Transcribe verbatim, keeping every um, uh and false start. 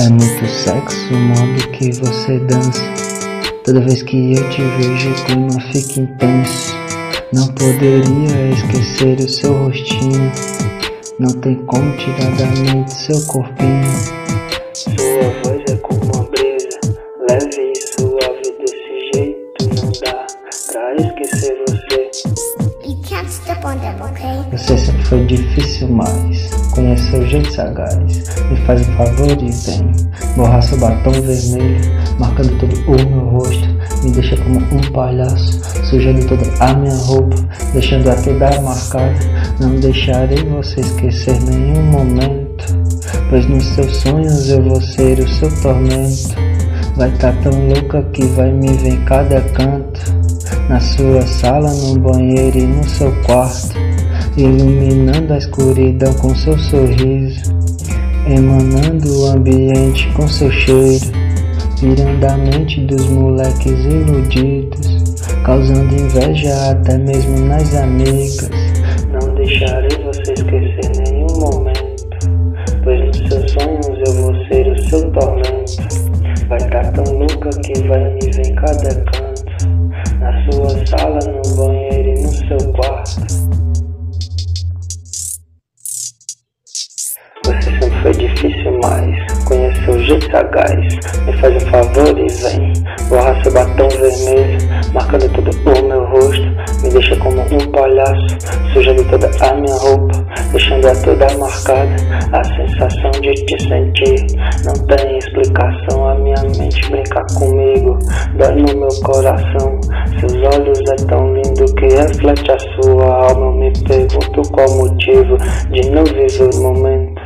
É muito sexo o modo que você dança. Toda vez que eu te vejo o clima fica intenso. Não poderia esquecer o seu rostinho. Não tem como tirar da mente seu corpinho. Sua voz é como uma brisa, leve e suave desse jeito. Não dá pra esquecer você. You can't step on them, okay? Você sempre foi difícil, mas conhece seu jeito sagaz. Me faz um favor e vem borrar seu batom vermelho, marcando todo o meu rosto. Me deixa como um palhaço, sujando toda a minha roupa, deixando-a toda marcada. Não deixarei você esquecer nenhum momento, pois nos seus sonhos eu vou ser o seu tormento. Vai tá tão louca que vai me ver em cada canto, na sua sala, no banheiro e no seu quarto, iluminando a escuridão com seu sorriso, emanando o ambiente com seu cheiro, virando a mente dos moleques iludidos, causando inveja até mesmo nas amigas. Não deixarei você esquecer nenhum momento, pois nos seus sonhos eu vou ser o seu tormento. Vai tá tão louca que vai me ver em cada canto, na sua sala, no banheiro e no seu quarto. Você sempre foi difícil, mas conhece seu jeito sagaz. Me faz um favor e vem borrar seu batom vermelho, marcando todo o meu rosto. Me deixa como um palhaço, sujando toda a minha roupa, deixando-a toda marcada. A sensação de te sentir não tem explicação. A minha mente brinca comigo, dói no meu coração. Seus olhos é tão lindo que reflete a sua alma. Eu me pergunto qual o motivo de não viver o momento.